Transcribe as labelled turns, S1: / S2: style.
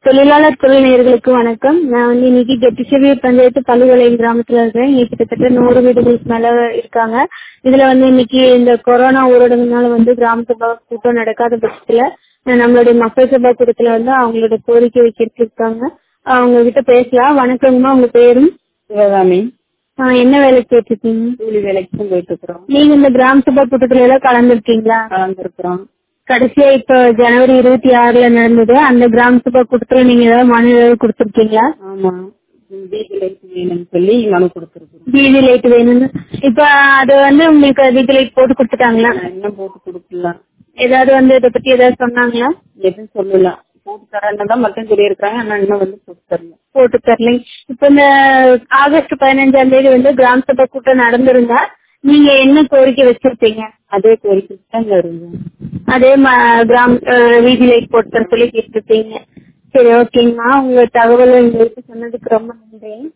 S1: தொழிலாளர் துறை நேயர்களுக்கு வணக்கம். நான் இன்னைக்கு கெட்டிச்செவியூர் பஞ்சாயத்து பல்லுவளையம் கிராமத்துல இருக்கேன். இங்க கிட்டத்தட்ட 100 வீடுகளுக்கு மேல இருக்காங்க. இதுல இன்னைக்கு இந்த கொரோனா ஊரடங்குனால கிராம சபா கூட்டம் நடக்காத பட்சத்துல நம்மளுடைய மக்கள் சபா கூட்டத்துல அவங்களோட கோரிக்கை வைக்கிறதுக்கு இருக்காங்க. அவங்க கிட்ட பேசலாம். வணக்கங்கம்மா, உங்க பேரும்?
S2: சிவகாமி.
S1: என்ன வேலைக்கு போயிட்டு இருக்கீங்க?
S2: கூலி வேலைக்கு போயிட்டு இருக்கிறோம்.
S1: நீங்க இந்த கிராம சபா கூட்டத்துல எல்லாம் கலந்துருக்கீங்களா?
S2: கலந்துருக்கிறோம்.
S1: கடைசியா இப்ப ஜனவரி 26 நடந்தது. அந்த கிராம சபா கூட்டத்துல நீங்க ஏதாவது மனு ஏதாவது கொடுத்திருக்கீங்களா?
S2: ஆமா, வீதி லைட் வேணும்னு சொல்லி மனு கொடுத்துருக்கோம்.
S1: வீதி லைட் வேணும்னு. இப்ப அது உங்களுக்கு வீதி லைட் போட்டு கொடுத்துட்டாங்களா?
S2: இன்னும் போட்டு கொடுக்கலாம்.
S1: ஏதாவது இதை பத்தி ஏதாவது சொன்னாங்களா?
S2: எதுவும் சொல்லலாம். போட்டு தரேன்னு மட்டும் சொல்லியிருக்காங்க. ஆனா இன்னும் போட்டு தரல.
S1: போட்டு தரலைங்க. இப்ப இந்த ஆகஸ்ட் 15ஆம் தேதி கிராம சபா கூட்டம் நடந்திருந்தா நீங்க என்ன கோரிக்கை வச்சிருப்பீங்க?
S2: அதே கோரிக்கை தான் இருந்தோம்.
S1: அதே வீதி லைட் போட்டு தர சொல்லி கேட்டிருப்பீங்க. சரி, ஓகேங்கம்மா. உங்க தகவல் எங்களுக்கு சொன்னதுக்கு ரொம்ப நன்றி.